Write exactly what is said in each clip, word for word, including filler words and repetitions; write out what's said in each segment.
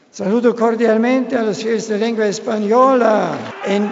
Saludo cordialmente a los fieles de lengua española, en,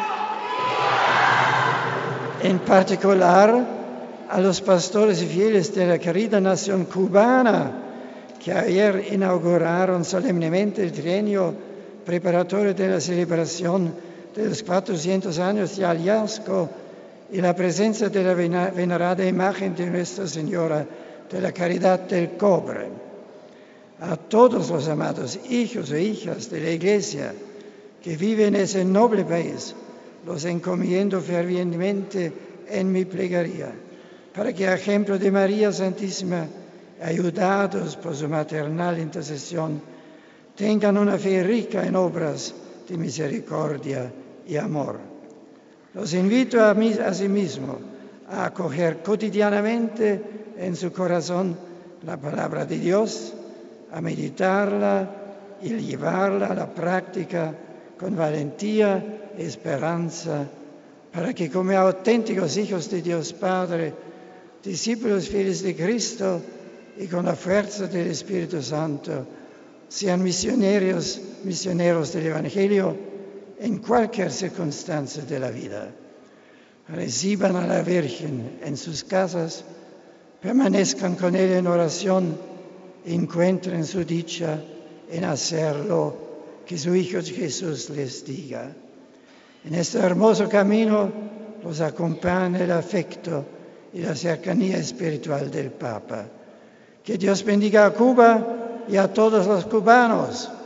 en particular a los pastores y fieles de la querida nación cubana, que ayer inauguraron solemnemente el trienio preparatorio de la celebración de los cuatrocientos años de hallazgo y la presencia de la venerada imagen de Nuestra Señora de la Caridad del Cobre. A todos los amados hijos e hijas de la Iglesia que viven en ese noble país, los encomiendo fervientemente en mi plegaria, para que, a ejemplo de María Santísima, ayudados por su maternal intercesión, tengan una fe rica en obras de misericordia y amor. Los invito a mí, asimismo, a acoger cotidianamente en su corazón la palabra de Dios, a meditarla y llevarla a la práctica con valentía y esperanza, para que como auténticos hijos de Dios Padre, discípulos fieles de Cristo y con la fuerza del Espíritu Santo, sean misioneros, misioneros del Evangelio en cualquier circunstancia de la vida. Reciban a la Virgen en sus casas, permanezcan con ella en oración, encuentren su dicha en hacer lo que su Hijo Jesús les diga. En este hermoso camino los acompaña el afecto y la cercanía espiritual del Papa. Que Dios bendiga a Cuba y a todos los cubanos.